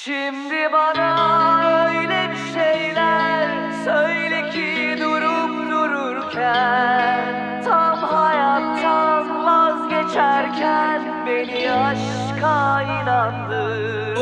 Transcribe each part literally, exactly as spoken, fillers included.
Şimdi bana öyle bir şeyler söyle ki durup dururken, tam hayattan vazgeçerken beni aşka inandır.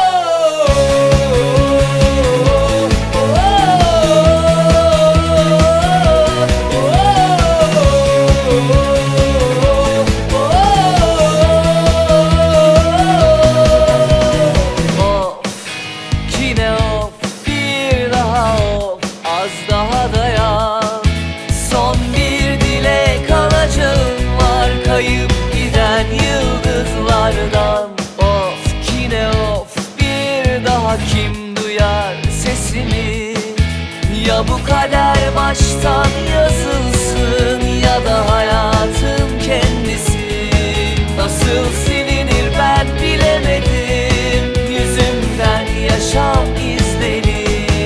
Az daha dayan, son bir dilek alacağım var kayıp giden yıldızlardan. Of kine of, bir daha kim duyar sesimi? Ya bu kader baştan yazılsın ya da hayatın kendisi. Nasıl silinir ben bilemedim, yüzümden yaşam izleri.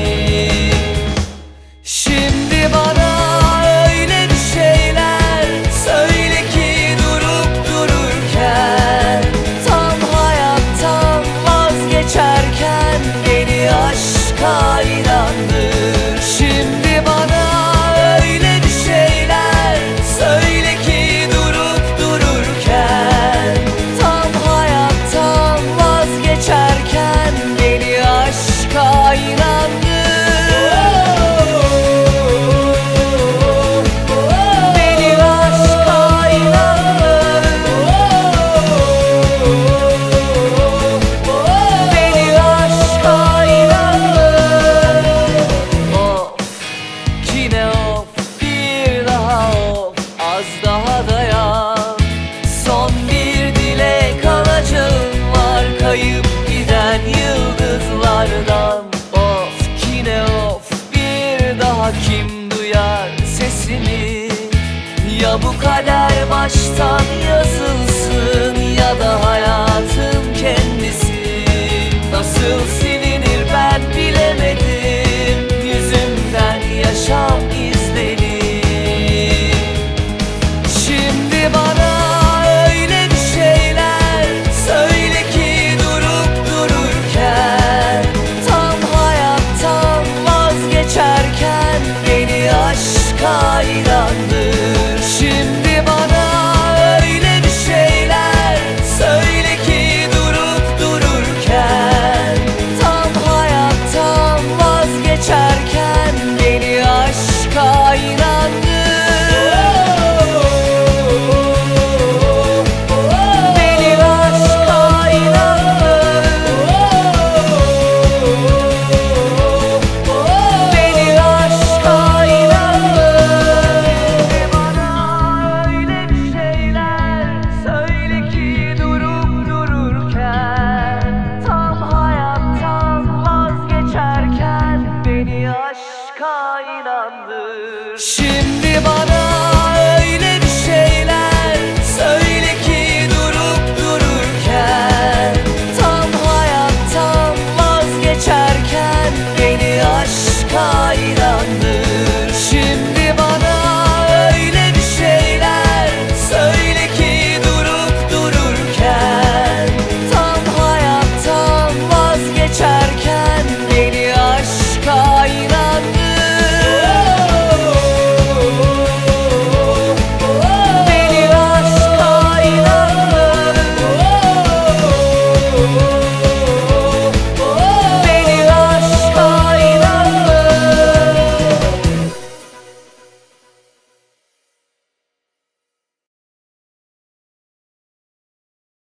Şimdi bana öyle bir şeyler söyle ki durup dururken, tam hayattan vazgeçerken beni aşka inandır. Şimdi bana öyle bir şeyler söyle ki durup dururken, tam hayattan vazgeçerken beni aşka inandır. Az daha dayan, son bir dilek alacağım var kayıp giden yıldızlardan. Of kine of, bir daha kim duyar sesimi? Ya bu kader baştan yazılır